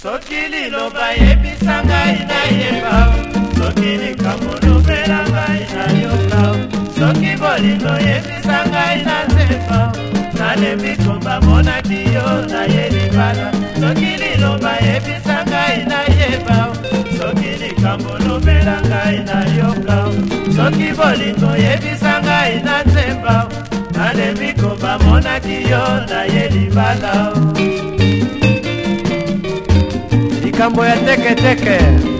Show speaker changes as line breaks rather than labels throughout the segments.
soki liloba yebisa ngai nayeba, soki likambo lobela ngai nayoka, soki bolingo yebisa ngai nazeba, nalembi komba monaki yo naye libala, soki liloba yebisa ngai nayeba, soki likambo lobela ngai nayoka, soki bolingo yebisa ngai nazeba, nalembi komba monaki yo naye libala. Likambo ya teke teke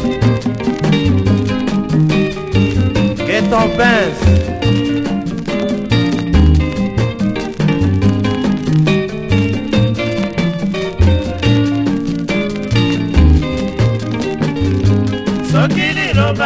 Get ton pince soki liloba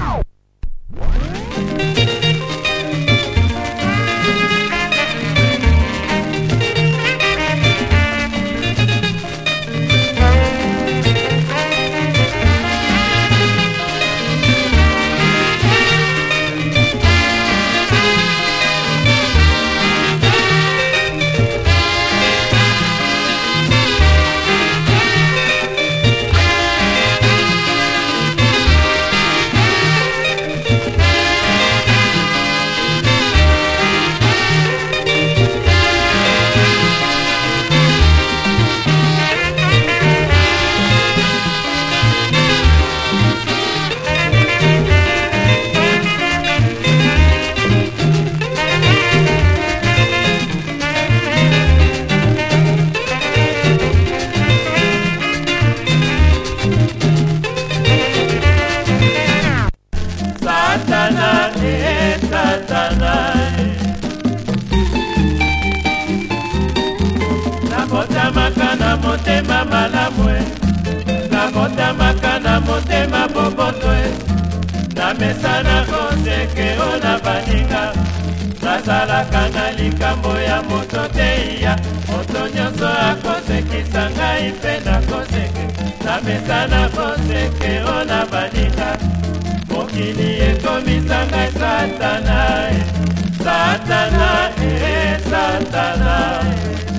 nakotamaka na motema malamwe, nakotamaka na motema bobotwe, namesana koseke ona baninga, nasalaka na likambo ya moto teya, moto nyonso akosekisa ngai mpe nakoseke, namesana koseke ona baninga, mokili ekomisa ngai satana, satana, satana.